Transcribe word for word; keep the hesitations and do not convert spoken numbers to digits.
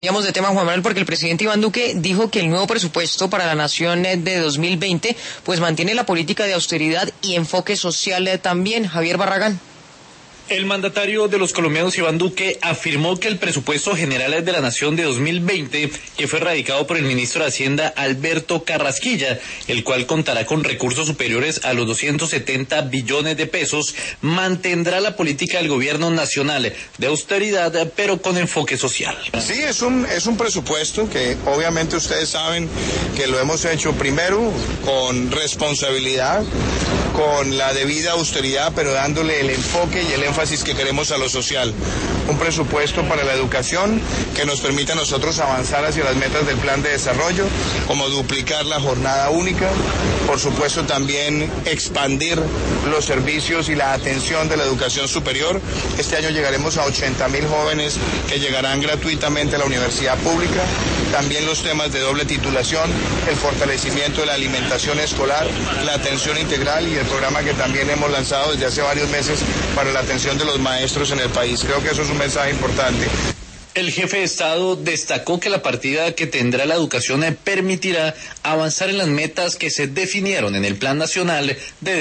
Cambiamos de tema, Juan Manuel, porque el presidente Iván Duque dijo que el nuevo presupuesto para la nación de dos mil veinte pues mantiene la política de austeridad y enfoque social también. Javier Barragán. El mandatario de los colombianos, Iván Duque, afirmó que el presupuesto general de la Nación de dos mil veinte, que fue radicado por el ministro de Hacienda, Alberto Carrasquilla, el cual contará con recursos superiores a los doscientos setenta billones de pesos, mantendrá la política del gobierno nacional de austeridad, pero con enfoque social. Sí, es un, es un presupuesto que obviamente ustedes saben que lo hemos hecho primero con responsabilidad, con la debida austeridad, pero dándole el enfoque y el énfasis que queremos a lo social. Un presupuesto para la educación que nos permita a nosotros avanzar hacia las metas del plan de desarrollo, como duplicar la jornada única, por supuesto también expandir los servicios y la atención de la educación superior. Este año llegaremos a ochenta mil jóvenes que llegarán gratuitamente a la universidad pública. También los temas de doble titulación, el fortalecimiento de la alimentación escolar, la atención integral y el programa que también hemos lanzado desde hace varios meses para la atención de los maestros en el país. Creo que eso es un mensaje importante. El jefe de Estado destacó que la partida que tendrá la educación permitirá avanzar en las metas que se definieron en el Plan Nacional de